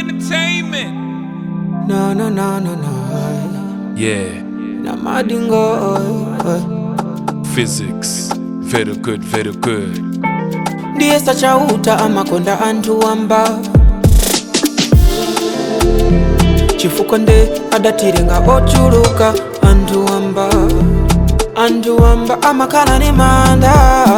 Entertainment. No. Yeah. Na madingo. Physics. Very good, very good. Ndiye sachauta amakonda antu wamba. Chifuko nde adatirenga ochuluka antu wamba. Antu wamba amakana ni manda.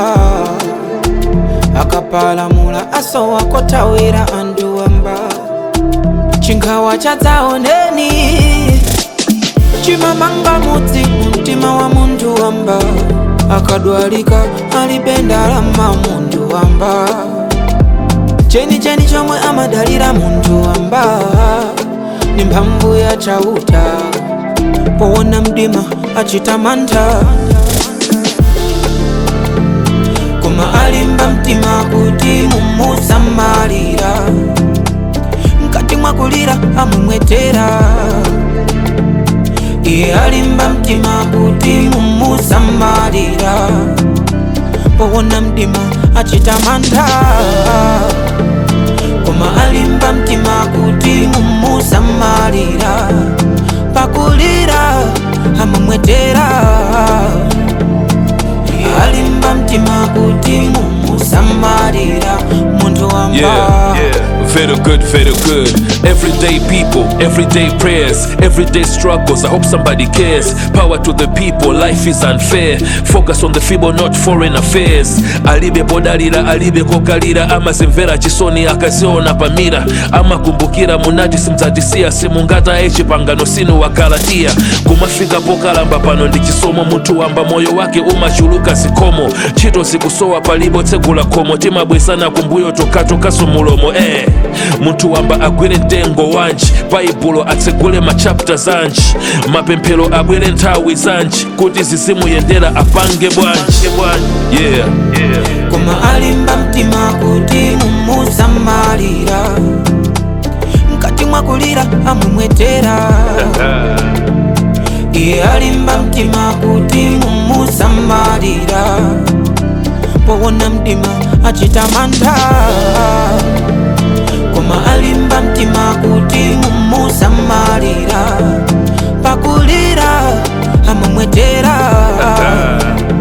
Akapalamula aso wakotawira antu wamba. Chingawa chadzaoneni chimamanga mudzi mumtima wa muntu wamba. Akadwalika alipendalama muntu wamba. Cheni chomwe amadalira muntu wamba. Ni mphamvu ya chauta powona mdima achita mantha. Koma alimba mtima kuti mumusamalira. Mkati mwakulira amumwetera. Iye alimba mtima kuti mumusamalira. Powona mdima achita mantha. Koma alimba mtima kuti mumusamalira. Pakulira amumwetera. Iye alimba mtima kuti mumusamalira. Muntu wamba. Yeah. Very good, very good. Everyday people, everyday prayers, everyday struggles. I hope somebody cares. Power to the people, life is unfair. Focus on the feeble, not foreign affairs. Alibe bodalira, alibe kokalira. Ama simvera chisoni akaziona pamira. Ama kumbukira munati simzatisia. Simungata echi pangano sinu wakalatia. Kumafika pokalamba pano ndi chisomo. Muntu wamba moyo wake umachuluka sikomo. Chito sikusowa palibo tegula komo. Tima bwesana kumbuyo toka sumulomo muntu wamba agwire ntengo wanji. Baibulo atsegule machapta zanji. Mapemphero abwere nthawi zanji. Kuti zizimuyendera apange bwanji. Yeah. Koma alimba mtima kuti mumusamalira. Mkati mwakulira amumwetera. Iye alimba mtima kuti mumusamalira. Powona mdima achita mantha. Koma alimba mtima kuti mumusamalira. Pakulira amumwetera.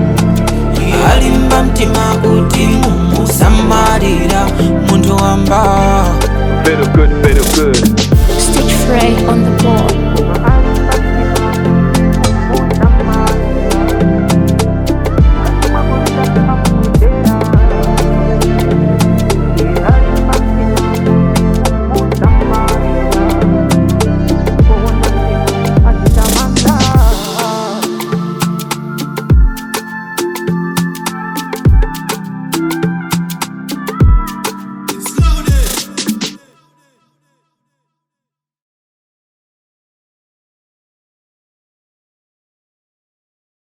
Alimba mtima kuti mumusamalira. Muntu wamba.